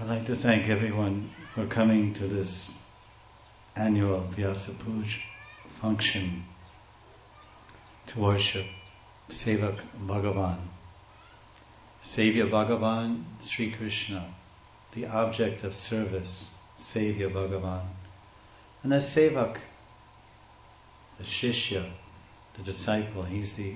I'd like to thank everyone for coming to this annual Vyasapuja function to worship Sevak Bhagavan. Savior Bhagavan, Sri Krishna, the object of service, Savior Bhagavan. And the Sevak, the Shishya, the disciple, he's the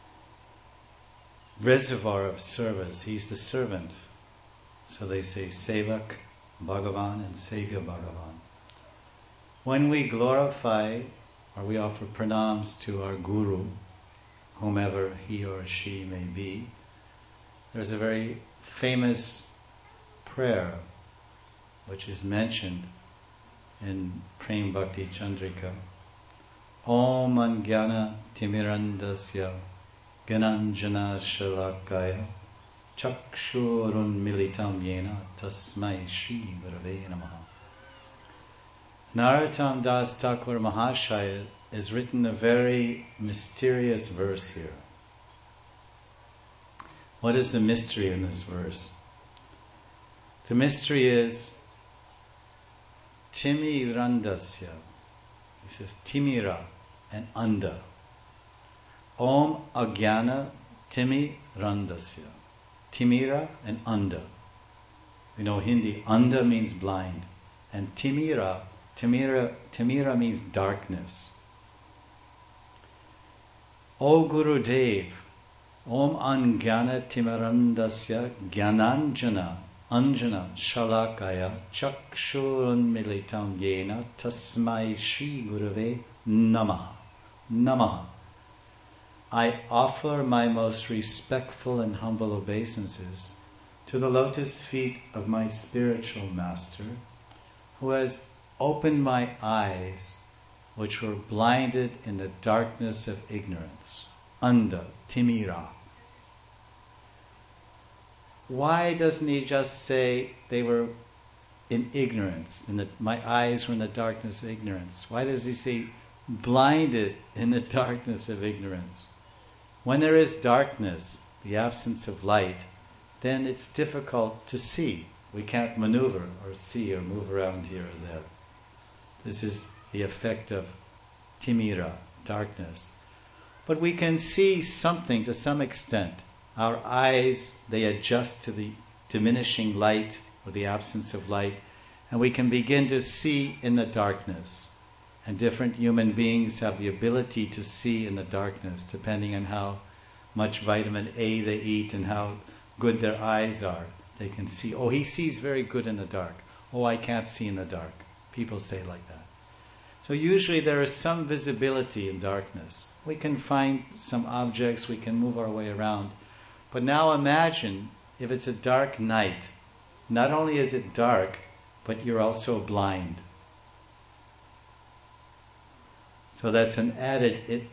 reservoir of service, he's the servant. So they say Sevak Bhagavan and Savior Bhagavan. When we glorify or we offer pranams to our Guru, whomever he or she may be, there's a very famous prayer which is mentioned in Prem Bhakti Chandrika. Om Anjana Timirandasya Gananjana Shalakaya Chakshurun Militam Yena Tasmai Shri Gurave Namaha. Narottam Das Thakur Mahashaya has written a very mysterious verse here. What is the mystery in this verse? The mystery is Timirandasya. He says Timira and Anda. Om Ajnana Timirandasya. Timira and Anda. You know Hindi, Anda means blind. And Timira means darkness. O Guru Dev, Om Anjana Timirandasya Gyananjana Anjana Shalakaya Chakshurun Militam Yena Tasmai Shri Gurave Namaha. Namaha. I offer my most respectful and humble obeisances to the lotus feet of my spiritual master, who has opened my eyes which were blinded in the darkness of ignorance. Anda, Timira. Why doesn't he just say they were in ignorance, and that my eyes were in the darkness of ignorance? Why does he say blinded in the darkness of ignorance? When there is darkness, the absence of light, then it's difficult to see. We can't maneuver or see or move around here or there. This is the effect of timira, darkness. But we can see something to some extent. Our eyes, they adjust to the diminishing light or the absence of light, and we can begin to see in the darkness. And different human beings have the ability to see in the darkness, depending on how much vitamin A they eat and how good their eyes are. They can see, oh, he sees very good in the dark. Oh, I can't see in the dark. People say like that. So usually there is some visibility in darkness. We can find some objects, we can move our way around. But now imagine if it's a dark night. Not only is it dark, but you're also blind. So that's an added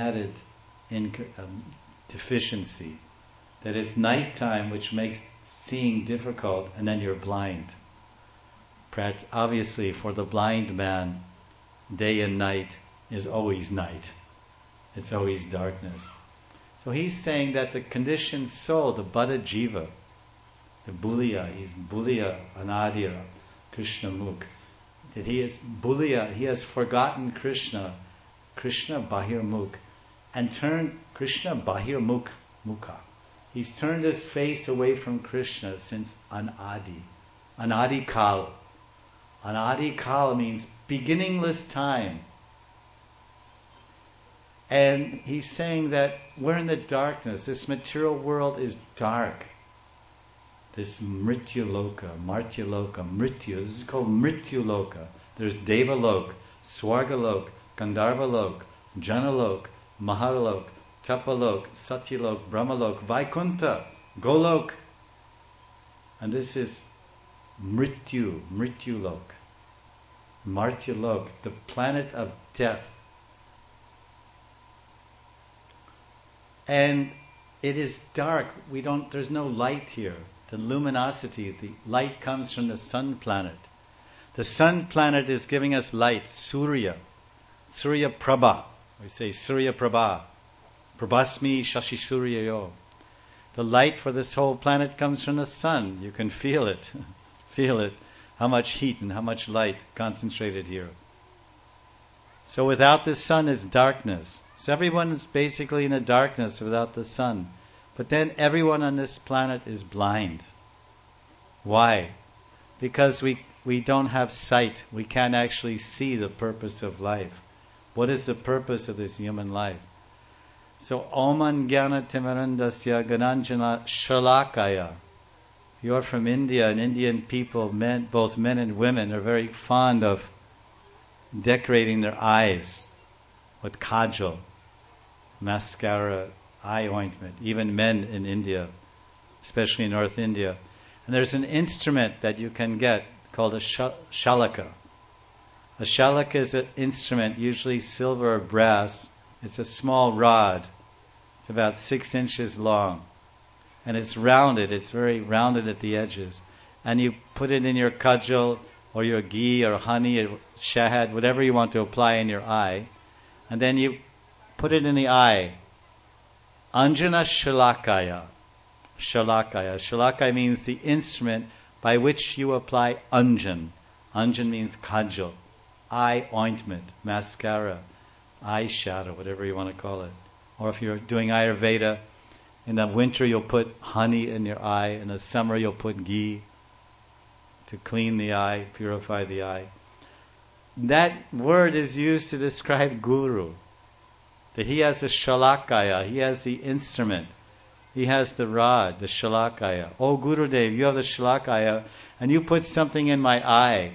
deficiency. That it's nighttime which makes seeing difficult, and then you're blind. Obviously, for the blind man, day and night is always night. It's always darkness. So he's saying that the conditioned soul, the Buddha Jiva, the Buliya, he's Buliya Anadira, Krishna Mukh, that he is Buliya, he has forgotten Krishna Bahir Mukh, and turned Krishna Bahir Mukha. He's turned his face away from Krishna since Anadi. Anadi Kal. Anadi Kal means beginningless time. And he's saying that we're in the darkness. This material world is dark. This Mrityuloka, Martyaloka, Mrityu. This is called Mrityuloka. There's Devalok, Swargalok, Gandharvalok, Janalok, Mahalok, Tapalok, Satyalok, Brahmalok, Vaikuntha, Golok. And this is Mrityulok, Martyalok, the planet of death. And it is dark. There's no light here. The luminosity, the light comes from the sun planet. The sun planet is giving us light, Surya Prabha. We say Surya Prabha. Prabhasmi Shashi Suryayo. The light for this whole planet comes from the sun. You can feel it. Feel it. How much heat and how much light concentrated here. So without the sun is darkness. So everyone is basically in the darkness without the sun. But then everyone on this planet is blind. Why? Because we don't have sight. We can't actually see the purpose of life. What is the purpose of this human life? So Oman Jnana Timirandasya Gananjana Shalakaya. You're from India, and Indian people, both men and women, are very fond of decorating their eyes with kajal, mascara, eye ointment. Even men in India, especially in North India. And there's an instrument that you can get called a shalaka. A shalaka is an instrument, usually silver or brass. It's a small rod. It's about 6 inches long. And it's rounded. It's very rounded at the edges. And you put it in your kajal or your ghee or honey or shahad, whatever you want to apply in your eye. And then you put it in the eye. Anjana Shalakaya. Shalakaya. Shalakaya means the instrument by which you apply anjan. Anjan means kajal. Eye ointment, mascara, eyeshadow, whatever you want to call it. Or if you're doing Ayurveda, in the winter you'll put honey in your eye, in the summer you'll put ghee to clean the eye, purify the eye. That word is used to describe Guru. That he has a shalakaya, he has the instrument, he has the rod, the shalakaya. Oh Gurudev, you have the shalakaya, and you put something in my eye.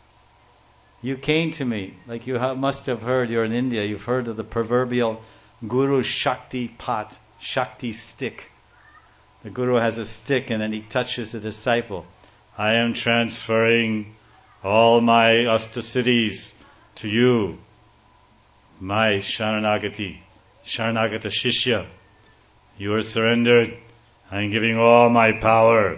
You came to me, like you must have heard, you're in India, you've heard of the proverbial Guru Shakti pot, Shakti stick. The Guru has a stick and then he touches the disciple. I am transferring all my Astasiddhis to you, my Sharanagati, Sharanagata Shishya. You are surrendered. I am giving all my power.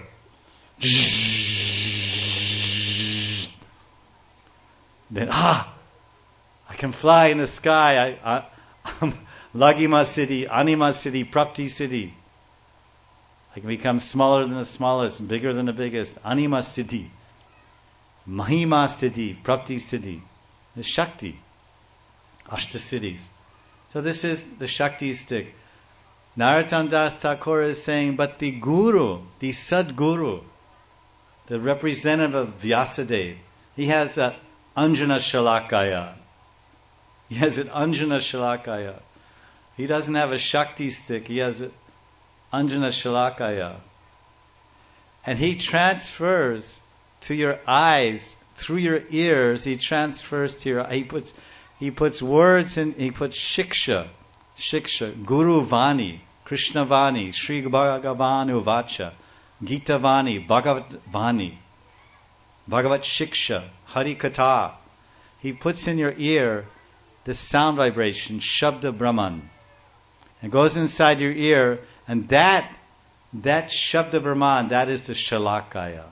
Then, I can fly in the sky. I'm Lagima Siddhi, Anima Siddhi, Prapti Siddhi. I can become smaller than the smallest, bigger than the biggest. Anima Siddhi, Mahima Siddhi, Prapti Siddhi. The Shakti, Ashta Siddhis. So this is the Shakti stick. Narottam Das Thakur is saying, but the Guru, the Sadguru, the representative of Vyasadeva, he has a Anjana Shalakaya. He has an Anjana Shalakaya. He doesn't have a Shakti stick, he has an Anjana Shalakaya. And he transfers to your eyes, through your ears, he transfers to your, he puts words in, he puts Shiksha, Guru Vani, Krishna Vani, Sri Bhagavanu Vacha, Gita Vani, Bhagavat Vani, Bhagavat Shiksha, Hari Katha. He puts in your ear the sound vibration, Shabda Brahman. It goes inside your ear, and that Shabda Brahman, that is the Shalakaya.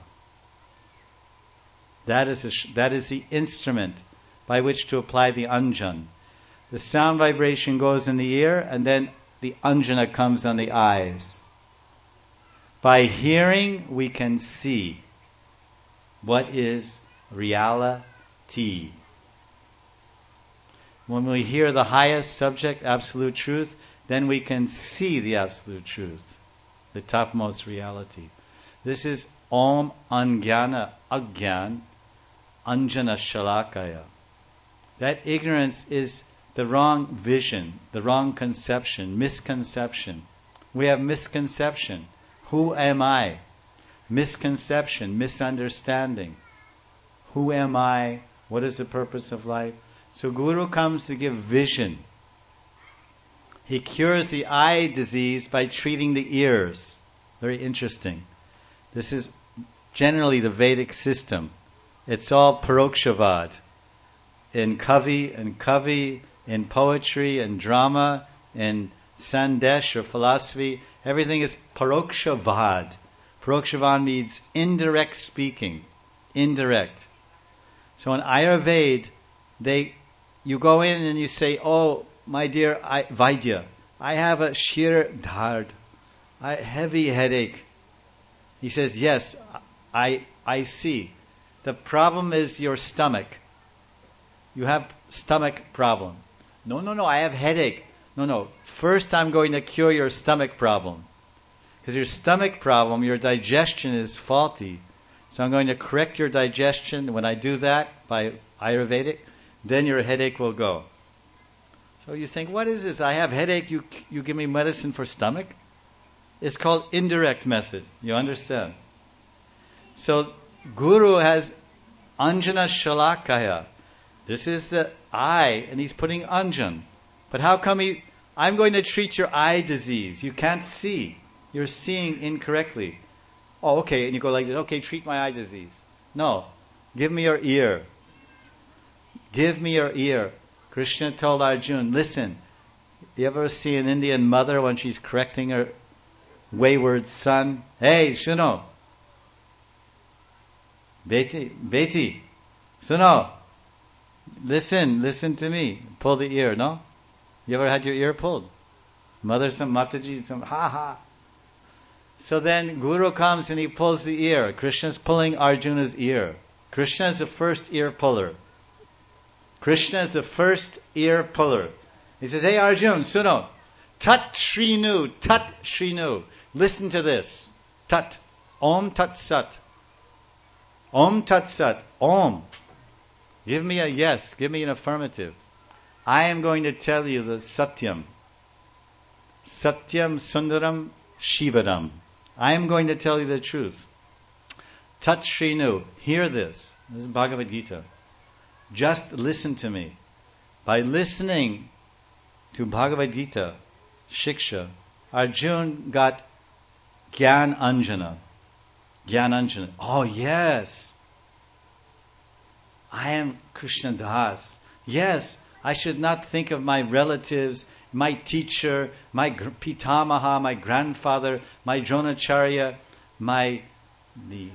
That is the instrument by which to apply the Anjan. The sound vibration goes in the ear, and then the Anjana comes on the eyes. By hearing, we can see what is reality. When we hear the highest subject, absolute truth, then we can see the absolute truth, the topmost reality. This is Om Anjana Agyan Anjana Shalakaya. That ignorance is the wrong vision, the wrong conception, misconception. We have misconception. Who am I? Misconception, misunderstanding. Who am I? What is the purpose of life? So Guru comes to give vision. He cures the eye disease by treating the ears. Very interesting. This is generally the Vedic system. It's all Parokshavad. In Kavi, in poetry, in drama, in Sandesh or philosophy, everything is Parokshavad. Parokshavad means indirect speaking. Indirect. So in Ayurveda, you go in and you say, oh, my dear Vaidya, I have a shir dhard, a heavy headache. He says, yes, I I see. The problem is your stomach. You have stomach problem. No, I have headache. No. First I'm going to cure your stomach problem. Because your stomach problem, your digestion is faulty. So I'm going to correct your digestion. When I do that by Ayurvedic, then your headache will go. So you think, what is this? I have headache, you give me medicine for stomach? It's called indirect method. You understand? So Guru has Anjana Shalakaya. This is the eye, and he's putting Anjan. But how come I'm going to treat your eye disease. You can't see. You're seeing incorrectly. Oh, okay. And you go like this. Okay, treat my eye disease. No. Give me your ear. Give me your ear. Krishna told Arjuna, listen, you ever see an Indian mother when she's correcting her wayward son? Hey, Shuno. Beti. Suno. Listen to me. Pull the ear, no? You ever had your ear pulled? Mother, some Mataji, some ha. So then Guru comes and he pulls the ear. Krishna's pulling Arjuna's ear. Krishna is the first ear puller. Krishna is the first ear puller. He says, hey Arjuna, suno. Tat Shrinu. Listen to this. Tat. Om Tat Sat. Om Tat Sat. Om. Give me a yes. Give me an affirmative. I am going to tell you the Satyam. Satyam Sundaram Shivaram. I am going to tell you the truth. Tat Shrinu. Hear this. This is Bhagavad Gita. Just listen to me. By listening to Bhagavad Gita, Shiksha, Arjuna got Gyan Anjana. Gyan Anjana. Oh yes. I am Krishna Das. Yes, I should not think of my relatives, my teacher, my Pitamaha, my grandfather, my Dronacharya, the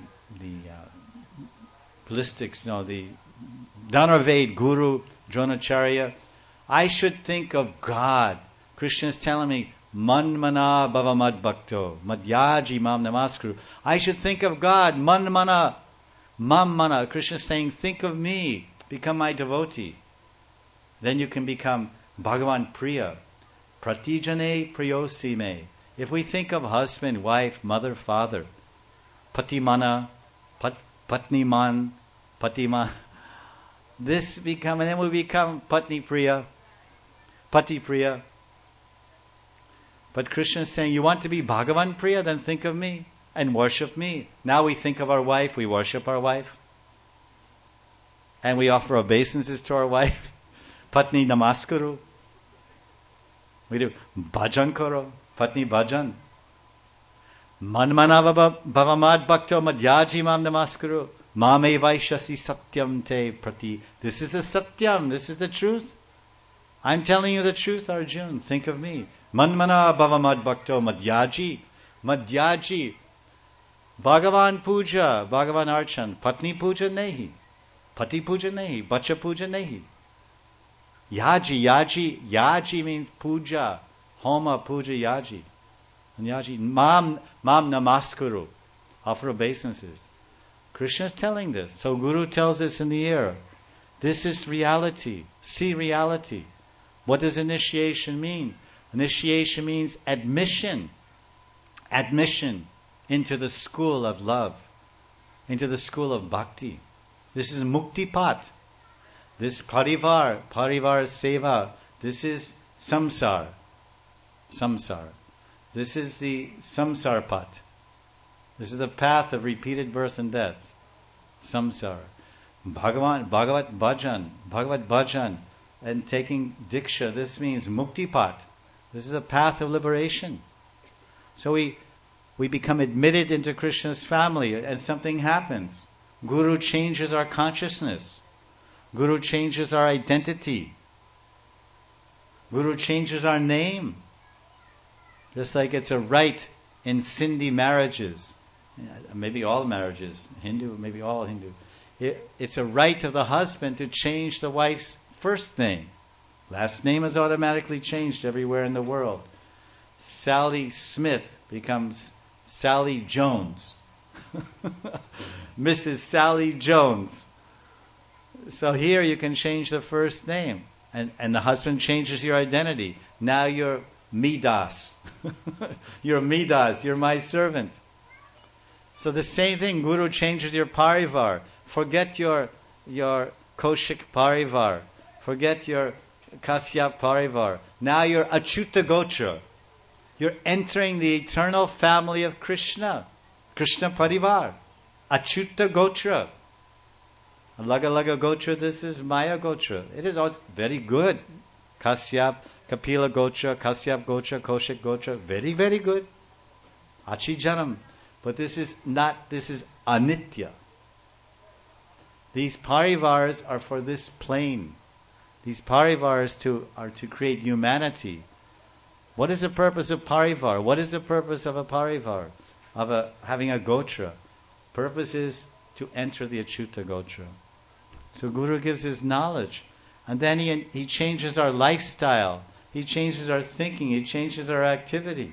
ballistics, the Dhanarved Guru, Dronacharya. I should think of God. Krishna is telling me, Manmana Bhavamad Bhakto, Madhyaji Mam Namaskuru. I should think of God, Manmana, Mammana. Krishna is saying, think of me, become my devotee. Then you can become Bhagavan Priya. Pratijane Priyosime. If we think of husband, wife, mother, father, Patimana, Patniman, Patiman, and then we become Patni Priya, Pati Priya. But Krishna is saying, you want to be Bhagavan Priya? Then think of me and worship me. Now we think of our wife, we worship our wife. And we offer obeisances to our wife. Patni Namaskuru. We do Bhajan Karo, Patni Bhajan. Manmana Bhavamad Bhakto Madhyaji Mam Namaskuru. Mame Vaishasi Satyam Te Prati. This is the Satyam. This is the truth. I'm telling you the truth, Arjuna. Think of me. Manmana Bhavamad Bhakto Madhyaji. Madhyaji. Bhagavan Puja. Bhagavan Archan. Patni Puja Nehi. Pati Puja Nehi. Bacha Puja Nehi. Yaji means puja. Homa, puja, yaji. And yaji, mam namaskuru. Offer obeisances. Krishna is telling this. So Guru tells us in the ear. This is reality. See reality. What does initiation mean? Initiation means admission. Admission into the school of love. Into the school of bhakti. This is mukti pat. This parivar seva, this is samsar. This is the samsar path. This is the path of repeated birth and death. Samsar. Bhagavat bhajan, and taking diksha, this means mukti path. This is a path of liberation. So we become admitted into Krishna's family, and something happens. Guru changes our consciousness. Guru changes our identity. Guru changes our name. Just like it's a rite in Sindhi marriages. Maybe all marriages. Hindu, maybe all Hindu. It's a right of the husband to change the wife's first name. Last name is automatically changed everywhere in the world. Sally Smith becomes Sally Jones. Mrs. Sally Jones. So here you can change the first name. And the husband changes your identity. Now you're Midas. You're Midas. You're my servant. So the same thing, Guru changes your parivar. Forget your Kaushik parivar. Forget your Kasyap parivar. Now you're Achyuta Gotra. You're entering the eternal family of Krishna. Krishna parivar. Achyuta Gotra. Laga Laga Gotra, this is Maya Gotra. It is all very good. Kasyap, Kapila Gotra, Kasyap Gotra, Kaushik Gotra, very, very good. Achi Janam. But this is Anitya. These parivars are for this plane. These parivars are to create humanity. What is the purpose of parivar? What is the purpose of a parivar? Having a gotra? Purpose is to enter the Achyuta Gotra. So Guru gives his knowledge. And then he changes our lifestyle. He changes our thinking. He changes our activity.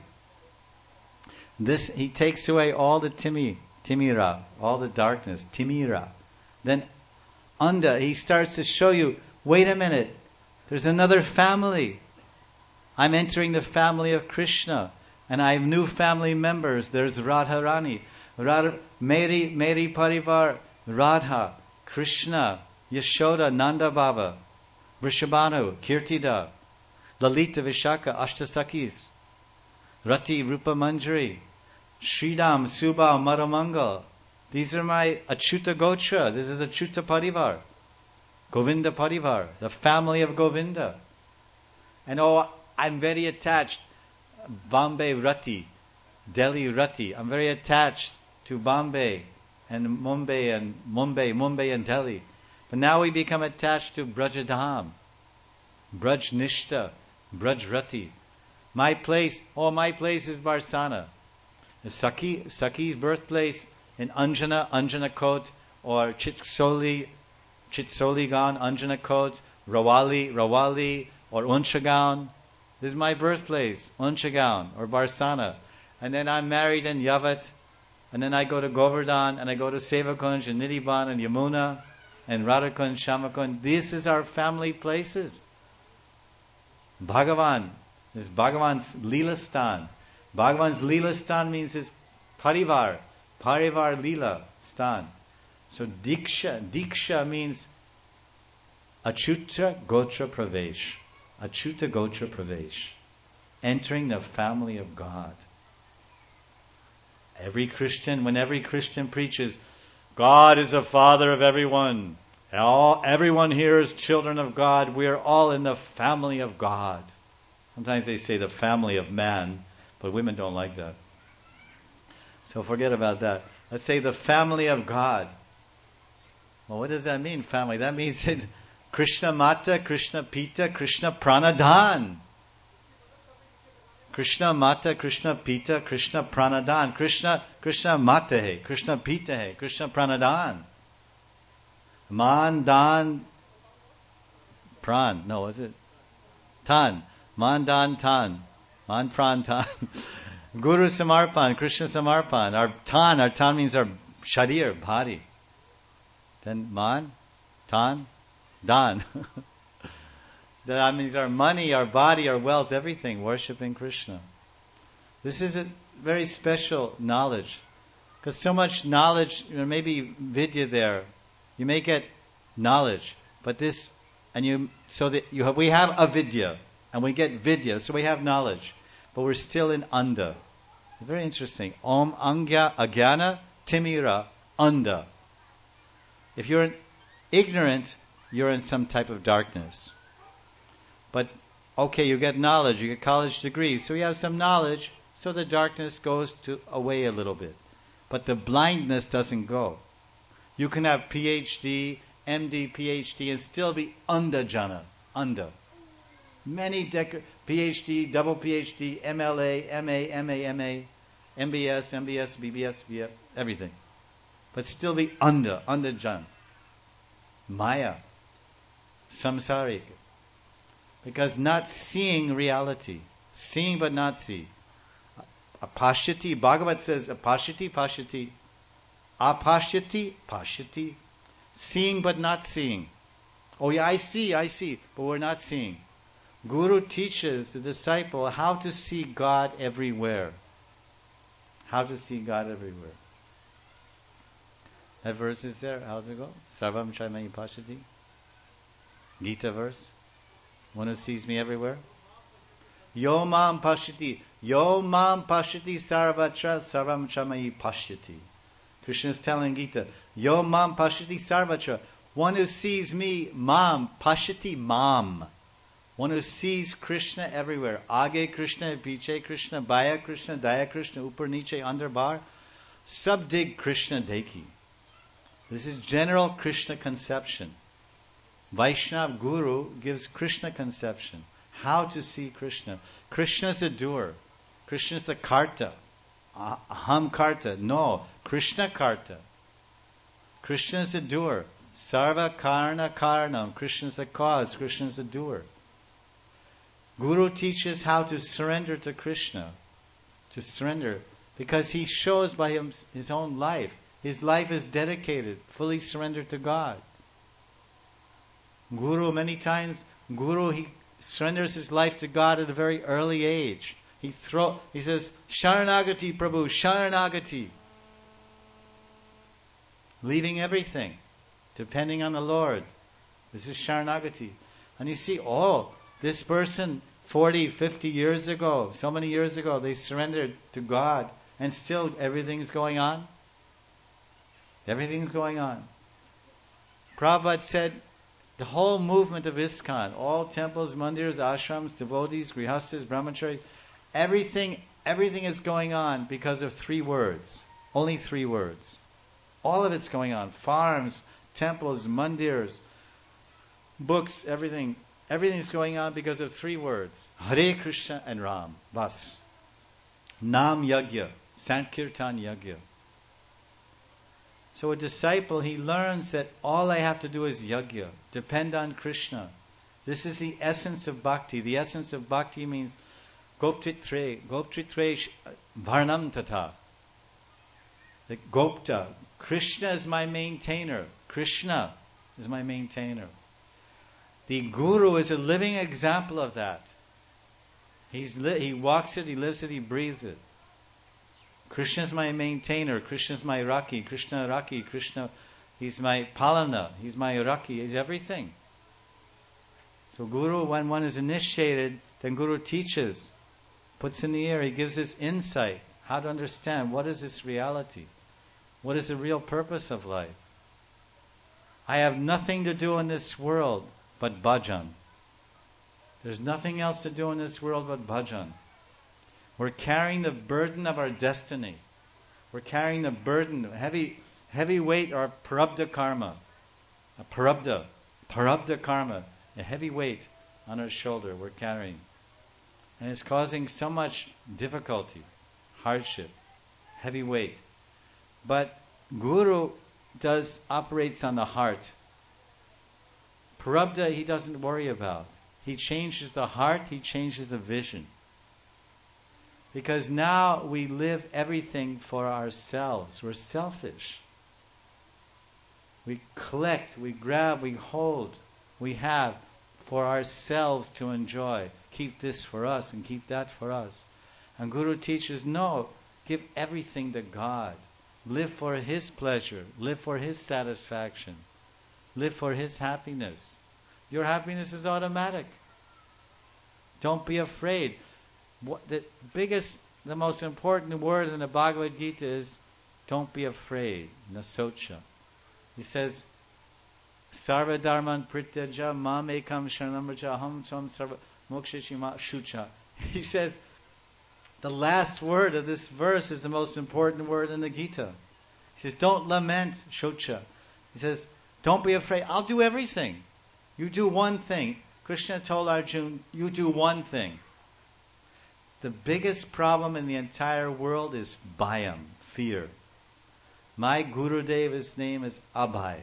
He takes away all the timira, all the darkness, timira. Then he starts to show you, wait a minute, there's another family. I'm entering the family of Krishna. And I have new family members. There's Radharani. Meri Parivar, Radha, Krishna, Yashoda, Nanda Baba, Vrishabhanu, Kirtida, Lalita, Vishaka, Ashtasakis, Rati, Rupa Manjari, Sridham, Subha, Madhamangal. These are my Achyuta Gotra. This is Achyuta Parivar. Govinda Parivar, the family of Govinda. And I'm very attached. Bombay Rati, Delhi Rati. I'm very attached to Bombay and Mumbai and Delhi. But now we become attached to Brajadham, Braj Nishta, Braj Rati. My place is Barsana. Saki's birthplace in Anjana Kot, or Chitsoli Gan, Anjana Kot, Rawali, or Unchagaon. This is my birthplace, Unchagaon or Barsana. And then I'm married in Yavat. And then I go to Govardhan, and I go to Sevakunj and Nidhiban and Yamuna and Radhakund, Shamakund. This is our family places. Bhagavan is Bhagavan's Leela Stan. Bhagavan's Leela Stan means his Parivar Leela Stan. So Diksha means Achyuta Gotra Pravesh. Achyuta Gotra Pravesh. Entering the family of God. When every Christian preaches, God is the Father of everyone. Everyone here is children of God. We are all in the family of God. Sometimes they say the family of man, but women don't like that. So forget about that. Let's say the family of God. Well, what does that mean, family? That means Krishna Mata, Krishna Pita, Krishna Pranadhan. Krishna Mata, Krishna Pita, Krishna Pranadhan. Krishna Mata hai, Krishna Pita hai, Krishna Pranadhan. Man, Dan, Pran. No, is it? Tan. Man, Dan, Tan. Man, Pran, Tan. Guru Samarpan, Krishna Samarpan. Our Tan means our sharir, body. Then Man, Tan, Dan. That means our money, our body, our wealth, everything, worshipping Krishna. This is a very special knowledge. Because so much knowledge, maybe vidya there, you may get knowledge, but we have avidya, and we get vidya, so we have knowledge, but we're still in anda. Very interesting. Om Angya Agyana Timira Anda. If you're ignorant, you're in some type of darkness. But, okay, you get knowledge, you get college degrees, so you have some knowledge, so the darkness goes away a little bit. But the blindness doesn't go. You can have PhD, MD, PhD, and still be anda. Many PhD, double PhD, MLA, MA, MBS, BBS, VF, everything. But still be anda jana. Maya. Samsarik. Because not seeing reality. Seeing but not see. Apashyati. Bhagavat says, apashyati. Apashyati, pashyati. Seeing but not seeing. Oh yeah, I see, but we're not seeing. Guru teaches the disciple how to see God everywhere. How to see God everywhere. That verse is there. How's it go? Sarvam Chaimayi Pashyati. Gita verse. One who sees me everywhere. Yo mam pashyati. Yo mam pashyati sarvatra sarvam chamayi pashyati. Krishna is telling Gita, Yo mam pashyati sarvatra. One who sees me, mam, pashyati, mam. One who sees Krishna everywhere. Age Krishna, piche Krishna, baya Krishna, daya Krishna, upar niche, under bar. Sab dig Krishna deki. This is general Krishna conception. Vaishnav Guru gives Krishna conception. How to see Krishna. Krishna is the doer. Krishna is the karta. Aham karta. No, Krishna karta. Krishna is the doer. Sarva karna karnam. Krishna is the cause. Krishna is the doer. Guru teaches how to surrender to Krishna. To surrender. Because he shows by his own life. His life is dedicated, fully surrendered to God. Guru, many times, he surrenders his life to God at a very early age. He says, Sharanagati Prabhu, Sharanagati. Leaving everything, depending on the Lord. This is Sharanagati. And you see, this person 40, 50 years ago, so many years ago, they surrendered to God, and still everything's going on. Everything's going on. Prabhupada said, the whole movement of ISKCON, all temples, mandirs, ashrams, devotees, grihastas, brahmacharis, everything is going on because of 3 words. Only 3 words. All of it's going on. Farms, temples, mandirs, books, everything. Everything's going on because of 3 words. Hare Krishna and Ram. Bas. Nam Yagya. Sankirtan Yagya. So a disciple, he learns that all I have to do is yagya. Depend on Krishna. This is the essence of bhakti. The essence of bhakti means goptritre varnam tata. The gopta. Krishna is my maintainer. Krishna is my maintainer. The Guru is a living example of that. He walks it, he lives it, he breathes it. Krishna is my maintainer. Krishna is my Raki. Krishna, he's my Palana. He's my Raki. He's everything. So Guru, when one is initiated, then Guru teaches, puts in the air, he gives us insight, how to understand what is this reality. What is the real purpose of life? I have nothing to do in this world but bhajan. There's nothing else to do in this world but bhajan. We're carrying the burden of our destiny. We're carrying the burden, heavy weight, our prarabdha karma. A prarabdha karma, a heavy weight on our shoulder we're carrying. And it's causing so much difficulty, hardship, heavy weight. But Guru operates on the heart. Prarabdha he doesn't worry about. He changes the heart, he changes the vision. Because now we live everything for ourselves. We're selfish. We collect, we grab, we hold, we have for ourselves to enjoy. Keep this for us and keep that for us. And Guru teaches, no, give everything to God. Live for His pleasure. Live for His satisfaction. Live for His happiness. Your happiness is automatic. Don't be afraid. The most important word in the Bhagavad Gita is, don't be afraid, nasocha. He says, sarva dharman prityaja mam ekam sharanam vraja aham svam sarva moksheshima shucha. He says, the last word of this verse is the most important word in the Gita. He says, don't lament, shocha. He says, don't be afraid, I'll do everything. You do one thing. Krishna told Arjuna, you do one thing. The biggest problem in the entire world is bhayam, fear. My Gurudev, his name is Abhay.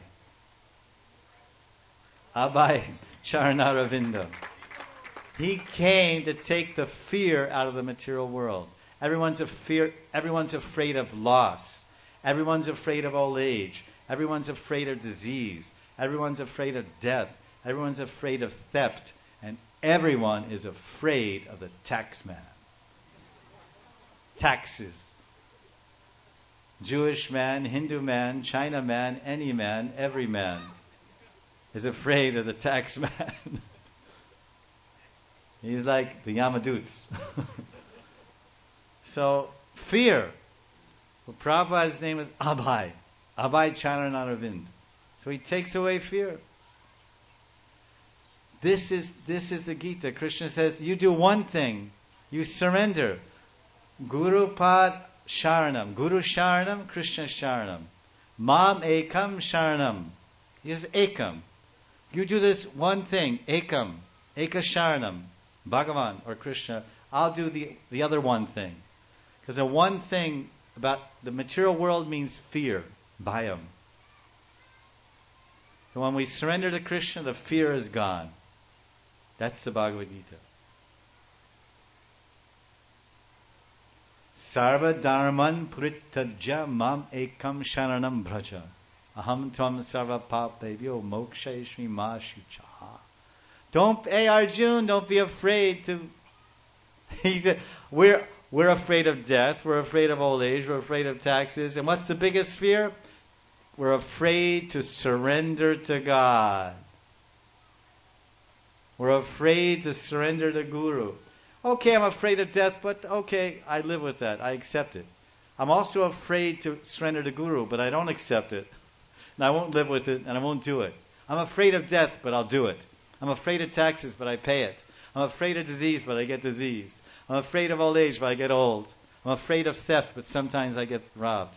Abhay Charnaravinda. He came to take the fear out of the material world. Everyone's afraid of loss. Everyone's afraid of old age. Everyone's afraid of disease. Everyone's afraid of death. Everyone's afraid of theft. And everyone is afraid of the tax man. Taxes. Jewish man, Hindu man, China man, any man, every man is afraid of the tax man. He's like the Yamaduts. So, fear. Well, Prabhupada's name is Abhay. Abhay Charanaravind. So he takes away fear. This is the Gita. Krishna says, you do one thing. You surrender. Guru Pad Sharanam. Guru Sharanam, Krishna Sharanam. Mam Ekam Sharanam. He says Ekam. You do this one thing. Ekam. Eka Sharanam. Bhagavan or Krishna. I'll do the other one thing. Because the one thing about the material world means fear. Bhayam. So when we surrender to Krishna, the fear is gone. That's the Bhagavad Gita. Sarva dharman prittajya mam ekam sharanam bhraja. Aham tvam sarva papebhyo mokshayishmi ma shucha. Hey Arjun, don't be afraid to. He said, we're afraid of death, we're afraid of old age, we're afraid of taxes. And what's the biggest fear? We're afraid to surrender to God. We're afraid to surrender to Guru. Okay, I'm afraid of death, but okay, I live with that. I accept it. I'm also afraid to surrender to Guru, but I don't accept it. And I won't live with it, and I won't do it. I'm afraid of death, but I'll do it. I'm afraid of taxes, but I pay it. I'm afraid of disease, but I get disease. I'm afraid of old age, but I get old. I'm afraid of theft, but sometimes I get robbed.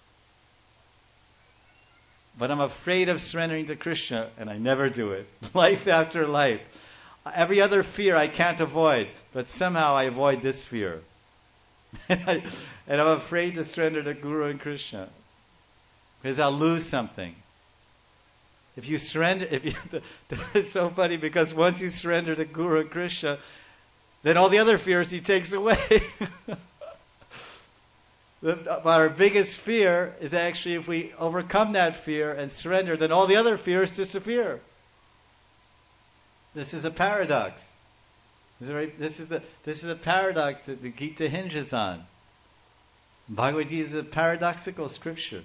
But I'm afraid of surrendering to Krishna, and I never do it. Life after life. Every other fear I can't avoid, but somehow I avoid this fear. And I'm afraid to surrender to Guru and Krishna. Because I'll lose something. If you surrender, it's so funny because once you surrender to Guru and Krishna, then all the other fears he takes away. Our biggest fear is actually if we overcome that fear and surrender, then all the other fears disappear. This is a paradox. This is a paradox that the Gita hinges on. Bhagavad Gita is a paradoxical scripture.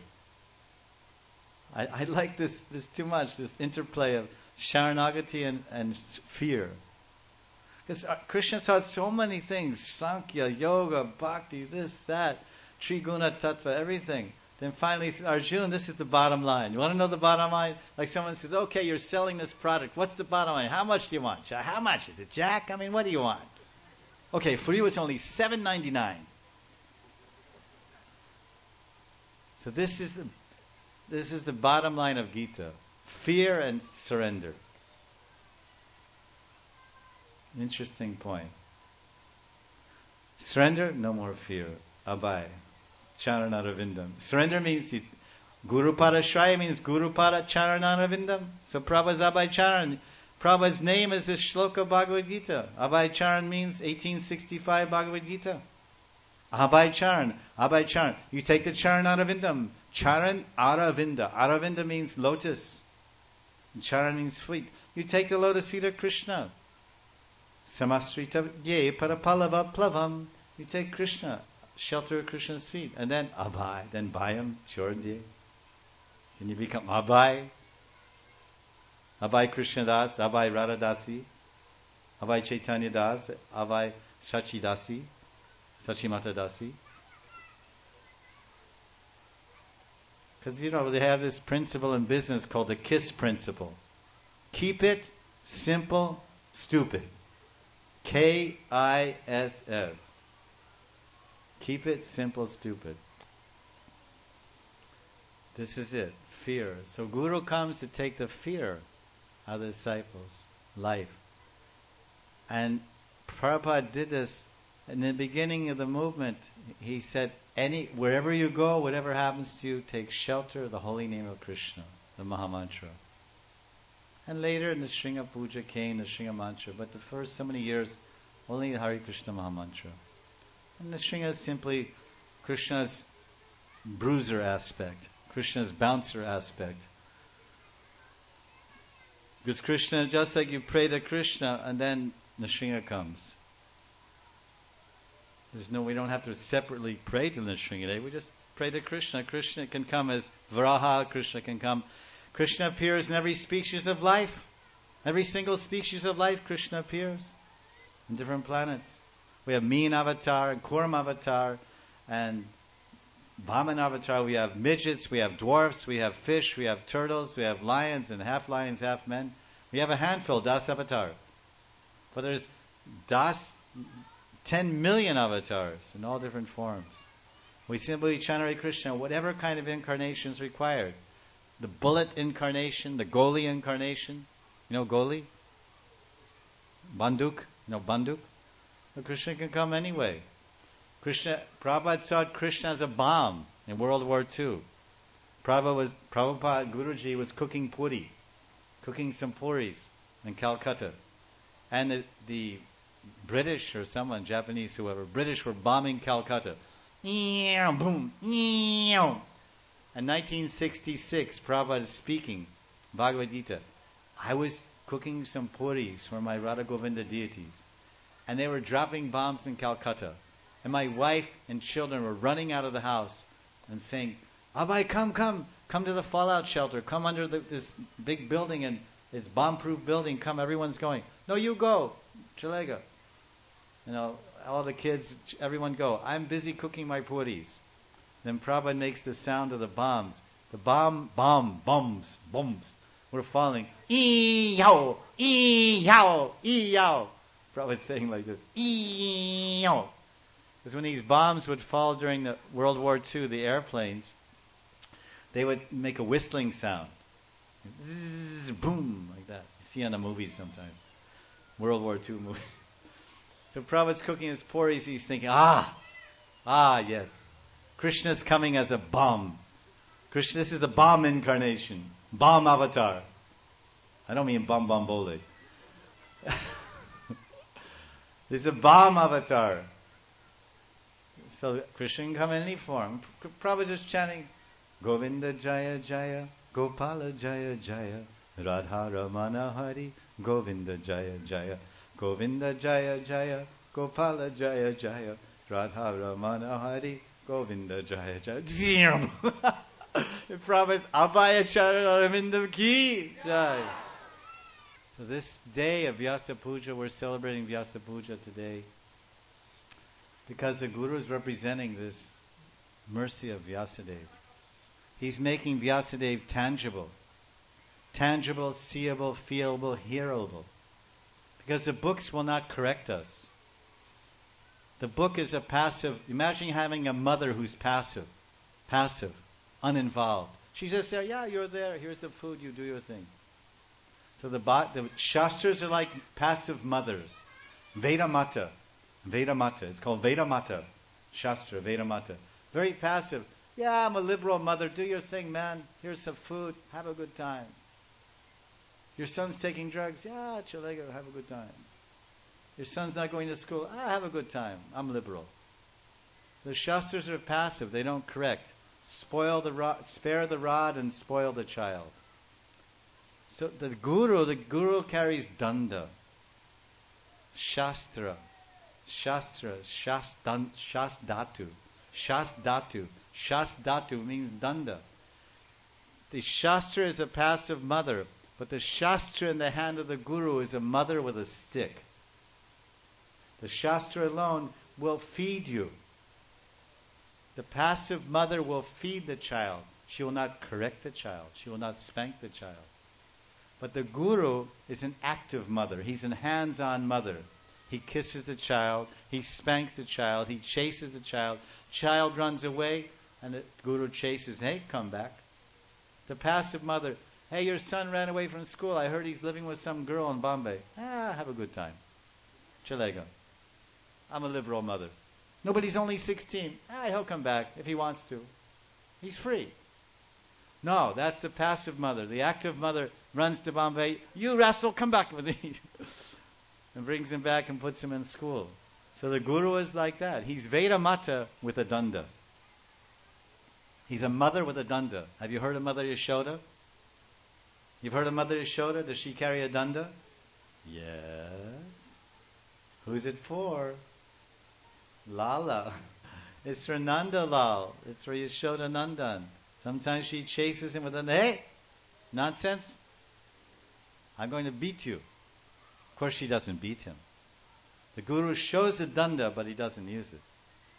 I like this too much, this interplay of Sharanagati and fear. Because Krishna taught so many things, Sankhya, Yoga, Bhakti, this, that, Triguna Tattva, everything. Then finally he said, Arjuna, this is the bottom line. You want to know the bottom line? Like someone says, okay, you're selling this product. What's the bottom line? How much do you want? How much? Is it Jack? I mean, what do you want? Okay, for you it's only $7.99. So this is the bottom line of Gita. Fear and surrender. Interesting point. Surrender, no more fear. Abhay. Charanaravinda. Surrender means Guru Parashraya means Guru Para Charanaravinda. So Prabhupada's Abhay Charan. Prabhupada's name is the Shloka Bhagavad Gita. Abhay Charan means 1865 Bhagavad Gita. Abhay Charan. Abhay Charan. You take the Charanaravinda. Charan Aravinda. Aravinda means lotus. Charan means feet. You take the lotus feet of Krishna. Samasrita ye parapalava plavam. You take Krishna. Shelter of Krishna's feet. And then Abhay. Then Bhayam. Chordye. Can you become Abhay? Abhay Krishna Das. Abhay Radha Dasi. Abhay Chaitanya Das. Abhay Shachi Dasi. Sachimata Dasi. Because, they have this principle in business called the KISS principle. Keep it simple, stupid. KISS. Keep it simple, stupid. This is it. Fear. So Guru comes to take the fear out of the disciples' life. And Prabhupada did this in the beginning of the movement. He said, wherever you go, whatever happens to you, take shelter of the holy name of Krishna, the Mahamantra. And later in the Shringa Puja came the Shringa Mantra, but the first so many years, only the Hare Krishna Mahamantra. And the Shringa is simply Krishna's bruiser aspect, Krishna's bouncer aspect. Because Krishna, just like you pray to Krishna and then Nrsimha comes. We don't have to separately pray to Nrsimha. We just pray to Krishna. Krishna can come as Varaha, Krishna can come. Krishna appears in every species of life. Every single species of life, Krishna appears in different planets. We have Mean Avatar and Kurma Avatar and Vaman Avatar. We have midgets, we have dwarfs, we have fish, we have turtles, we have lions and half lions, half men. We have a handful, Das Avatar. But there's 10 million avatars in all different forms. We simply chant Hare Krishna, whatever kind of incarnation is required. The bullet incarnation, the Goli incarnation. You know Goli? Banduk? You know Banduk? But Krishna can come anyway. Prabhupada saw Krishna as a bomb in World War II. Prabhupada Guruji was cooking puri, cooking some puris in Calcutta. And the British or someone, Japanese, whoever, British were bombing Calcutta. Boom. In 1966, Prabhupada is speaking, Bhagavad Gita. I was cooking some puris for my Radha Govinda deities. And they were dropping bombs in Calcutta. And my wife and children were running out of the house and saying, Abai, come to the fallout shelter. Come under this big building, and it's bomb-proof building. Come, everyone's going. No, you go. Chalega. All the kids, everyone go. I'm busy cooking my puris. Then Prabhupada makes the sound of the bombs. The bombs were falling. Ee-yow, ee-yow, ee-yow. Prabhupada's saying like this. Ee-yow. Because when these bombs would fall during the World War II, the airplanes, they would make a whistling sound. Zzz, boom, like that. You see on the movies sometimes. World War II movies. So Prabhupada's cooking his puris, he's thinking, yes. Krishna's coming as a bomb. This is the bomb incarnation. Bomb avatar. I don't mean bum bole. This is a bomb avatar. So Krishna can come in any form. Prabhupada just chanting, Govinda Jaya Jaya, Gopala Jaya Jaya, Radha Ramana Hari, Govinda Jaya Jaya, Govinda Jaya Jaya, Gopala Jaya Jaya, Radha Ramana Hari, Govinda Jaya Jaya. Prabhupada's Abhaya Charanarvindam Ki Jai. So this day of Vyasa Puja, we're celebrating Vyasa Puja today because the Guru is representing this mercy of Vyasadeva. He's making Vyasadeva tangible, seeable, feelable, hearable. Because the books will not correct us. The book is a passive. Imagine having a mother who's passive, uninvolved. She's just there, you're there, here's the food, you do your thing. So the Shastras are like passive mothers. Vedamata. It's called Vedamata. Shastra, Vedamata. Very passive. Yeah, I'm a liberal mother. Do your thing, man. Here's some food. Have a good time. Your son's taking drugs. Yeah, Chalega, have a good time. Your son's not going to school. Have a good time. I'm liberal. The Shastras are passive. They don't correct. Spare the rod and spoil the child. So the Guru carries danda. Shastra, shasdatu. Shasdatu means danda. The Shastra is a passive mother, but the Shastra in the hand of the Guru is a mother with a stick. The Shastra alone will feed you. The passive mother will feed the child. She will not correct the child. She will not spank the child. But the Guru is an active mother. He's a hands-on mother. He kisses the child. He spanks the child. He chases the child. Child runs away, and the Guru chases. Hey, come back. The passive mother. Hey, your son ran away from school. I heard he's living with some girl in Bombay. Have a good time. Chalega. I'm a liberal mother. No, but he's only 16. He'll come back if he wants to. He's free. No, that's the passive mother. The active mother runs to Bombay. You rascal, come back with me. And brings him back and puts him in school. So the Guru is like that. He's Vedamata with a danda. He's a mother with a danda. Have you heard of Mother Yashoda? You've heard of Mother Yashoda? Does she carry a danda? Yes. Who's it for? Lala. It's for Nanda Lal. It's for Yashoda Nandan. Sometimes she chases him with a, hey, nonsense. I'm going to beat you. Of course she doesn't beat him. The Guru shows the danda, but he doesn't use it.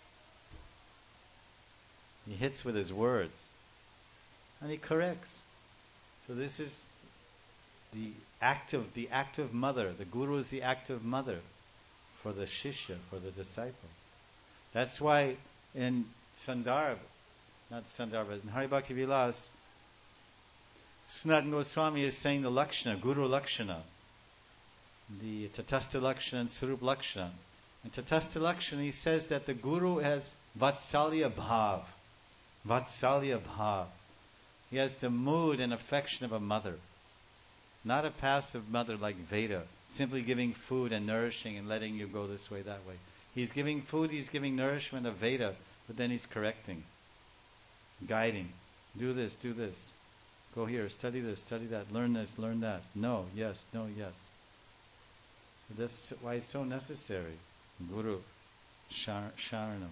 He hits with his words. And he corrects. So this is the active mother. The Guru is the active mother for the Shishya, for the disciple. That's why in Sandarbha, in Hari Bhakti Vilas, Sanatana Goswami is saying the Lakshana, Guru Lakshana, the Tatastha Lakshana and Sarup Lakshana. In Tatastha Lakshana he says that the Guru has Vatsalya Bhav. Vatsalya Bhav. He has the mood and affection of a mother. Not a passive mother like Veda, simply giving food and nourishing and letting you go this way, that way. He's giving food, he's giving nourishment of Veda, but then he's correcting, guiding. Do this, do this. Go here, study this, study that. Learn this, learn that. No, yes, no, yes. That's why it's so necessary. Guru, Sharanam.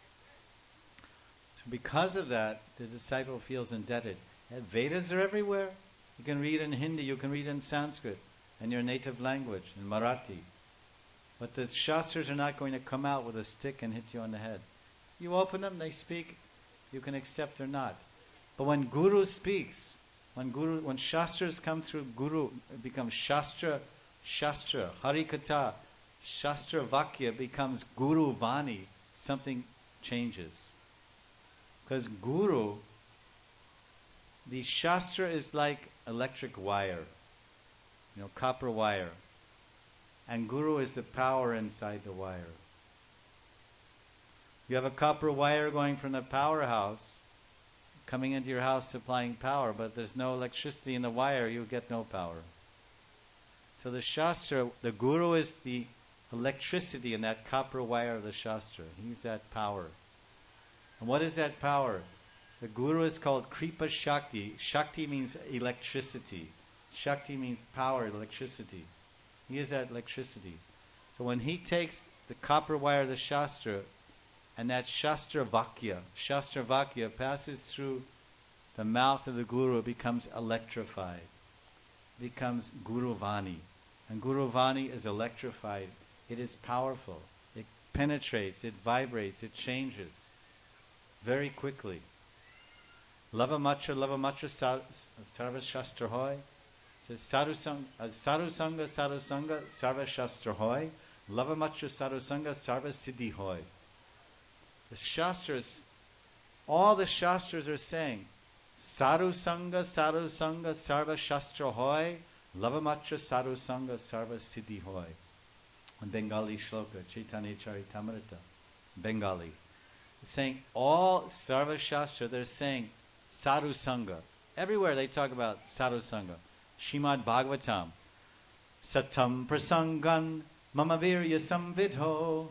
So because of that, the disciple feels indebted. And Vedas are everywhere. You can read in Hindi, you can read in Sanskrit, in your native language, in Marathi. But the Shastras are not going to come out with a stick and hit you on the head. You open them, they speak, you can accept or not. But when Guru speaks, when Shastras come through Guru, it becomes Shastra, Harikatha, Shastra Vakya becomes Guru Vani, something changes. Because Guru, the Shastra is like electric wire, copper wire. And Guru is the power inside the wire. You have a copper wire going from the powerhouse, coming into your house supplying power, but there's no electricity in the wire, you get no power. So the Shastra, the Guru is the electricity in that copper wire of the Shastra. He's that power. And what is that power? The Guru is called Kripa Shakti. Shakti means electricity. Shakti means power, electricity. He is that electricity. So when he takes the copper wire of the Shastra, and that Shastra Vakya passes through the mouth of the Guru, it becomes electrified. It becomes Guru Vani. And Guru Vani is electrified. It is powerful. It penetrates, it vibrates, it changes very quickly. Lava Matra Sarva Shastra Hoy. Sadhu Sangha, Sarva Shastra Hoy. Lava Matra Sadhu Sangha, Sarva Siddhi Hoy. The Shastras, all the Shastras are saying, Sadhu Sangha, Sarva Shastra Hoy. Lava Matra Sadhu Sangha, Sarva Siddhi Hoy. On Bengali Shloka, Chaitanya Charitamrita, Bengali. Saying all Sarva Shastra, they're saying Sadhu Sangha. Everywhere they talk about Sadhu Sangha. Shrimad Bhagavatam. Satam prasangan mamavirya samvidho.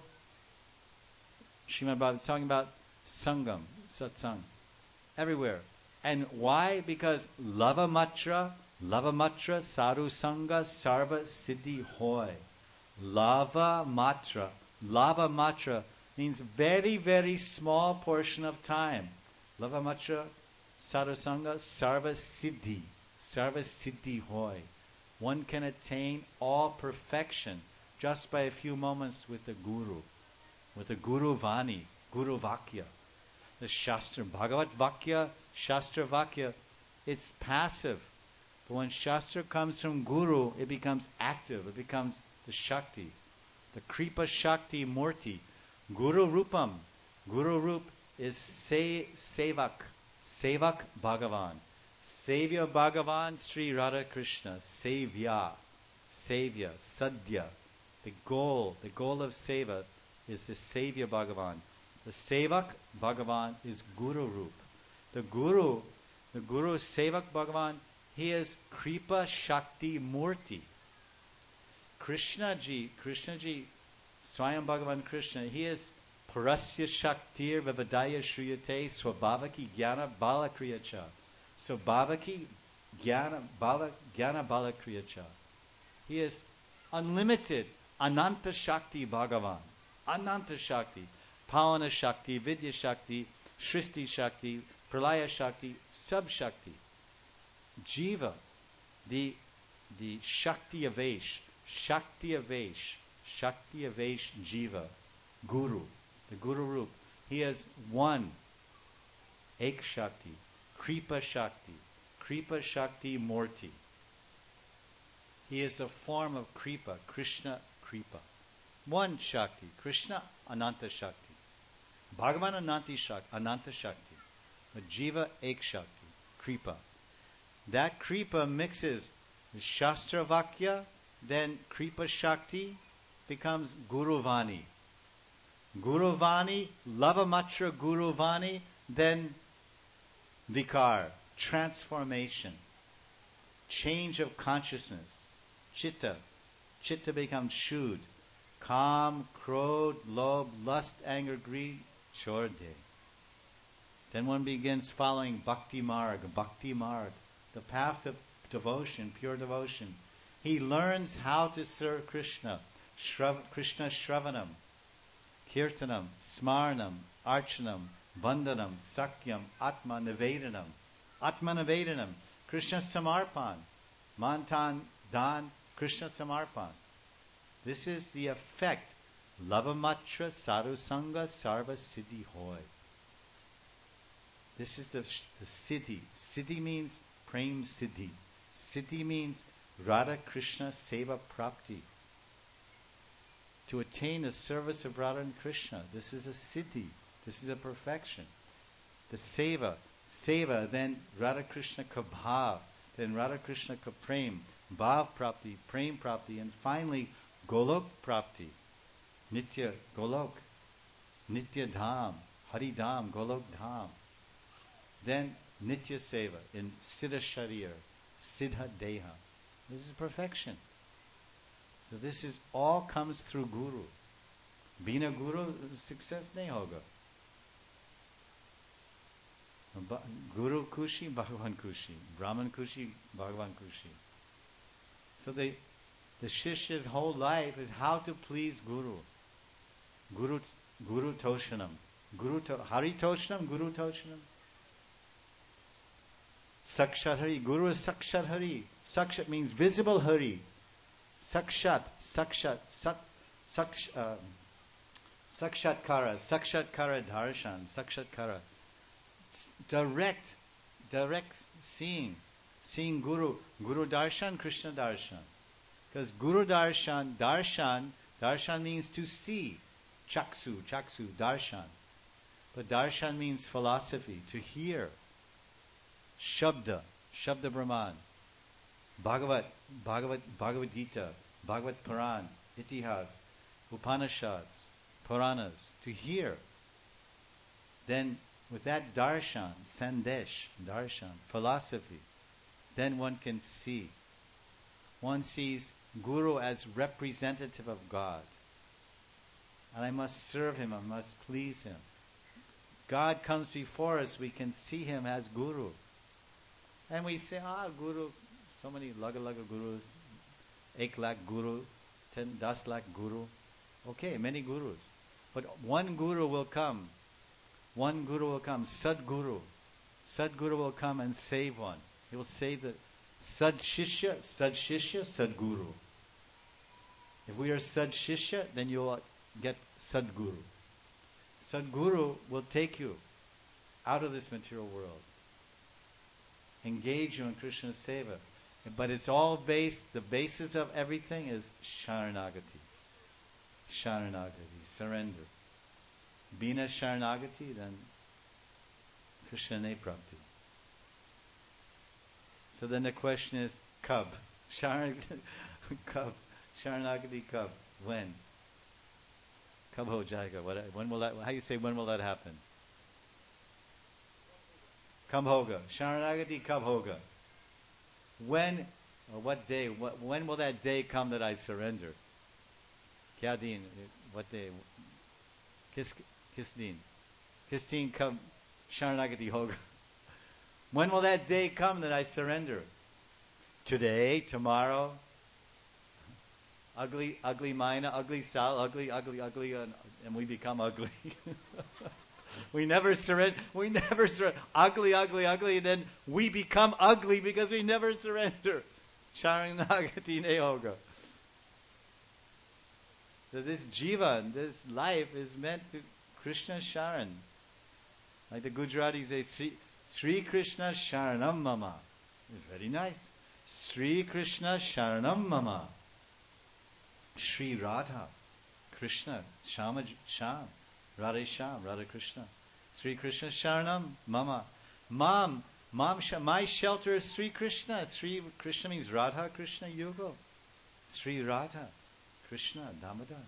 Shrimad Bhagavatam talking about Sangam, Satsang. Everywhere. And why? Because Lava Matra, Sadhu Sangha, Sarva Siddhi Hoy. Lava Matra means very, very small portion of time. Lava Matra, Sadhu Sangha, Sarva Siddhi Hoy. One can attain all perfection just by a few moments with the Guru Vani, Guru Vakya. The Shastra, Bhagavat Vakya, Shastra Vakya, it's passive. But when Shastra comes from Guru, it becomes active, it becomes the Shakti, the Kripa Shakti Murti. Guru Rupam, Guru Rup is Sevak Bhagavan. Savior Bhagavan Sri Radha Krishna, Savior, Sadhya. The goal of Seva is the Savior Bhagavan. The Sevak Bhagavan is Guru Rup. The Guru Sevak Bhagavan, he is Kripa Shakti Murti. Krishna ji, Swayam Bhagavan Krishna, he is Parasya Shaktir Vivadaya Shriyate Swabhavaki Jnana Balakriyacha. So Bhavaki Jnana Balakriyacha. He is unlimited, Ananta Shakti Bhagavan. Ananta Shakti. Pavana Shakti, Vidya Shakti, Shristi Shakti, Pralaya Shakti, Sub Shakti. Jiva, the Shakti Avesh, Jiva, Guru, the Guru Roop. He has one, Ek Shakti, Kripa Shakti Morti. He is the form of Kripa, Krishna Kripa. One Shakti, Krishna Ananta Shakti. Bhagavan Ananta Shakti. But Jiva Ek Shakti, Kripa. That Kripa mixes the Shastra Vakya, then Kripa Shakti becomes Guru Vani. Guru Vani, Lavamatra Guru Vani, then Vikar, transformation, change of consciousness. Chitta becomes Shuddh. Kam, Krodh, Lobh, lust, anger, greed, Chorde. Then one begins following Bhakti Marg, the path of devotion, pure devotion. He learns how to serve Krishna. Krishna Shravanam, Kirtanam, Smarnam, Archanam, Vandanam, Sakyam, Atma Nivedanam, Krishna Samarpan, Mantan, Dan, Krishna Samarpan. This is the effect. Lavamatra Sadhu Sangha Sarva Siddhi Hoy. This is the Siddhi. Siddhi means Prem Siddhi. Siddhi means Radha Krishna Seva Prapti. To attain the service of Radha and Krishna. This is a Siddhi. This is a perfection. The Seva, then Radha Krishna ka Bhav, then Radha Krishna ka Prem, Bhav Prapti, Prem Prapti, and finally Golok Prapti. Nitya Golok, Nitya Dham, Hari Dham, Golok Dham. Then Nitya Seva in Siddha Sharir, Siddha Deha. This is perfection. So this is all comes through Guru. Bina Guru, success nahi hoga. Guru Kushi, Bhagavan Kushi. Brahman Kushi, Bhagavan Kushi. So the Shishya's whole life is how to please Guru. Guru Toshanam. Hari Toshanam, Guru Toshanam. Sakshat Hari. Guru is Sakshat Hari. Sakshat means visible Hari. Sakshatkara, Darshan, Sakshatkara. Direct seeing Guru Darshan, Krishna Darshan. Because Guru Darshan means to see. Chaksu, Darshan. But Darshan means philosophy, to hear. Shabda Brahman. Bhagavad Gita, Bhagavad Puran, Itihas, Upanishads, Puranas, to hear. Then with that darshan, sandesh, darshan, philosophy, then one can see. One sees Guru as representative of God. And I must serve him, I must please him. God comes before us, we can see him as Guru. And we say, Guru, so many laga gurus, 1 lakh guru, 10 lakh guru. Okay, many gurus. But one guru will come. Sadguru. Sadguru will come and save one. He will save the Sadshishya, Sadguru. If we are Sadshishya, then you will get Sadguru. Sadguru will take you out of this material world. Engage you in Krishna's seva. But it's all based, the basis of everything is Sharanagati. Surrender. Bina Sharanagati, then Krishna ne prapti. So then the question is, Kab? Sharanagati Kab. When? Kab ho jayega. When will that, how you say, when will that happen? Kab hoga. Sharanagati kab hoga. When, or what day, when will that day come that I surrender? Kya din? What day? Histine come Sharanagati Hoga. When will that day come that I surrender? Today, tomorrow? Ugly, ugly mina, ugly sal, ugly, and we become ugly. We never surrender. We never surrender. Ugly, and then we become ugly because we never surrender. Sharanagati Nehoga. So this jiva, this life is meant to Krishna Sharan. Like the Gujaratis say, Sri Krishna Sharanam Mama. It's very nice. Sri Krishna Sharanam Mama. Sri Radha, Krishna, Sham, Radha Krishna. Sri Krishna Sharanam Mama. My shelter is Sri Krishna. Sri Krishna means Radha Krishna Yugo. Sri Radha, Krishna, Damodar.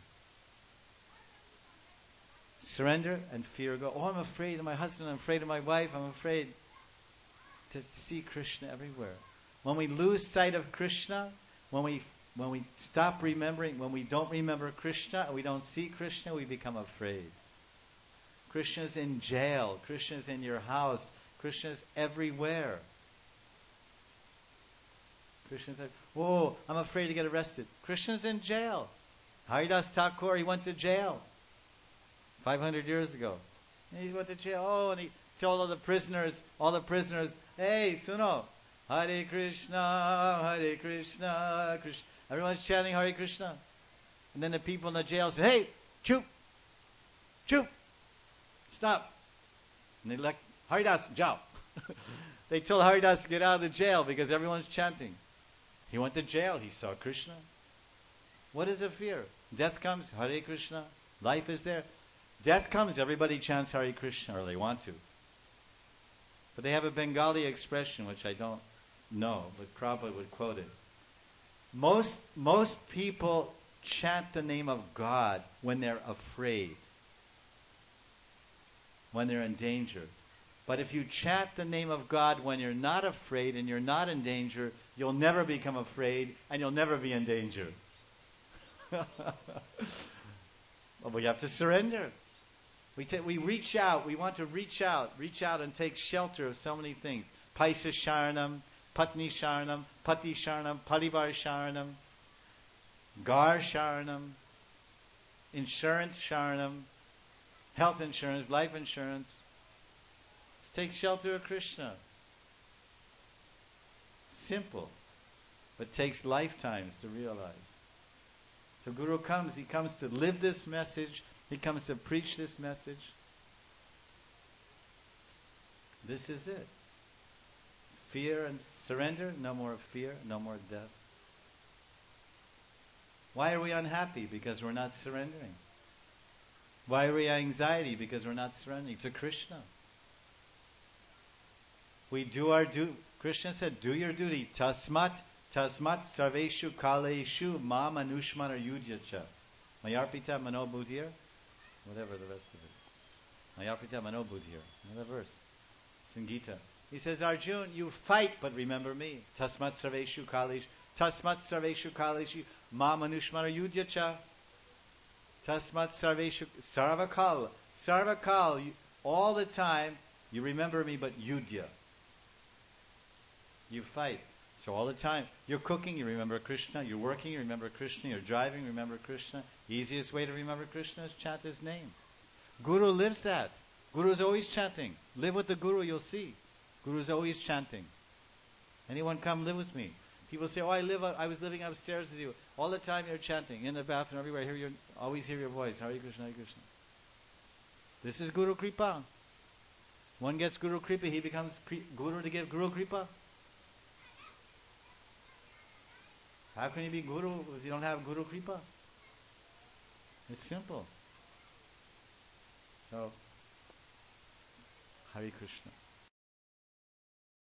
Surrender and fear go. Oh, I'm afraid of my husband, I'm afraid of my wife, I'm afraid. To see Krishna everywhere. When we lose sight of Krishna, when we stop remembering, when we don't remember Krishna and we don't see Krishna, we become afraid. Krishna's in jail. Krishna's in your house. Krishna's everywhere. Krishna's like, whoa, I'm afraid to get arrested. Krishna's in jail. Haridas Thakur, he went to jail 500 years ago. And he went to jail. Oh, and he told all the prisoners, hey, Suno, Hare Krishna, Krishna. Everyone's chanting Hare Krishna. And then the people in the jail say, hey, choop, stop. And they like, Haridas, jao. They told Haridas to get out of the jail because everyone's chanting. He went to jail, he saw Krishna. What is the fear? Death comes, Hare Krishna. Life is there. Death comes, everybody chants Hare Krishna, or they want to. But they have a Bengali expression, which I don't know, but Prabhupada would quote it. Most people chant the name of God when they're afraid, when they're in danger. But if you chant the name of God when you're not afraid and you're not in danger, you'll never become afraid and you'll never be in danger. Well, we have to surrender. We reach out. We want to reach out and take shelter of so many things. Paisa Sharanam, Patni Sharanam, Pati Sharanam, Parivar Sharanam, Gar Sharanam, Insurance Sharanam, health insurance, life insurance. Take shelter of Krishna. Simple, but takes lifetimes to realize. So Guru comes, he comes to live this message, he comes to preach this message. This is it. Fear and surrender, no more fear, no more death. Why are we unhappy? Because we're not surrendering. Why are we anxiety? Because we're not surrendering to Krishna. We do our duty. Krishna said, do your duty. Tasmat sarveshu kaleshu ma manushmana yudhyacha. Mayarpita manobudhir. Whatever the rest of it. Mayarpita manobudhir. Another verse. It's in Gita. He says, Arjun, you fight, but remember me. Tasmat sarveshu kaleshu ma manushmana yudhyacha. Tasmat sarveshu sarvakal. All the time, you remember me, but yudhya. You fight. So all the time, you're cooking, you remember Krishna. You're working, you remember Krishna. You're driving, remember Krishna. Easiest way to remember Krishna is chant his name. Guru lives that. Guru is always chanting. Live with the Guru, you'll see. Guru is always chanting. Anyone come live with me? People say, oh, I was living upstairs with you. All the time you're chanting. In the bathroom, everywhere. Always hear your voice. Hare Krishna, Hare Krishna. This is Guru Kripa. One gets Guru Kripa, he becomes Guru to give Guru Kripa. How can you be Guru if you don't have Guru Kripa? It's simple. So, Hare Krishna.